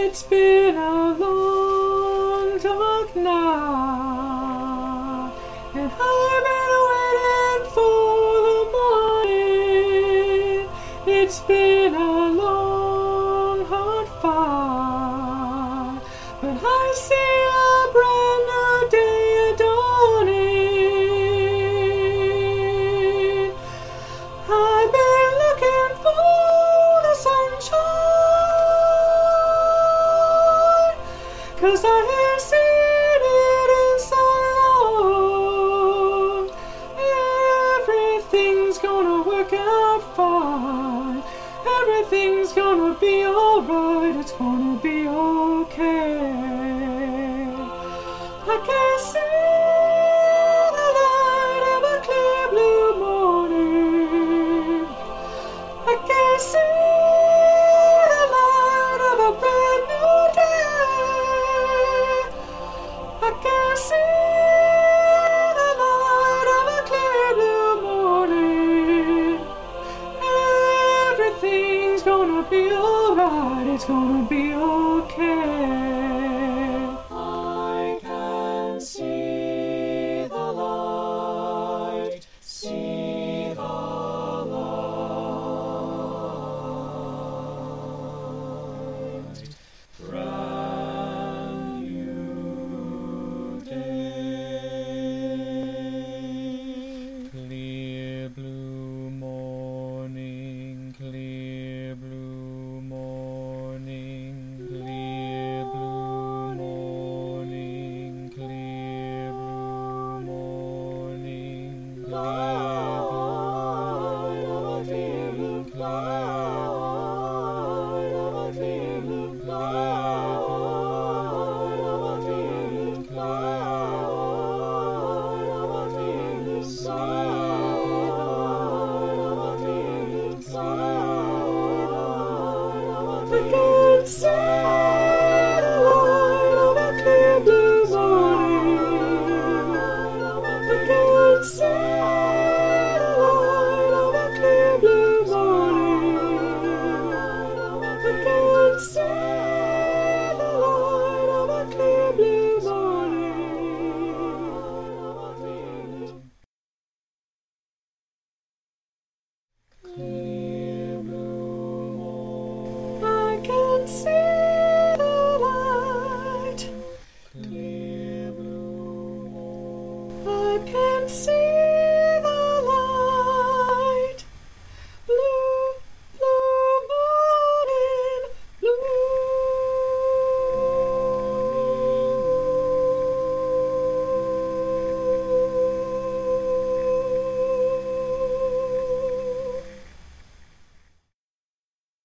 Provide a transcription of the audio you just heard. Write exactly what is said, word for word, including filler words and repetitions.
It's been a long dark night, and I've been waiting for the morning. It's been a long hard fight, but I see a brand new day dawning. I've been looking for the sunshine, 'cause I ain't seen it in so long. Everything's gonna work out fine. Everything's gonna be alright. It's gonna be okay. I can see the light of a clear blue morning. I can see the light of a brand new day. I can see the light of a clear blue morning. Everything's gonna be alright. It's gonna be okay. I can see the light, see the light. Brand new day. Clear blue morning, clear blue morning, clear blue morning, clear blue morning, clear blue morning, I can see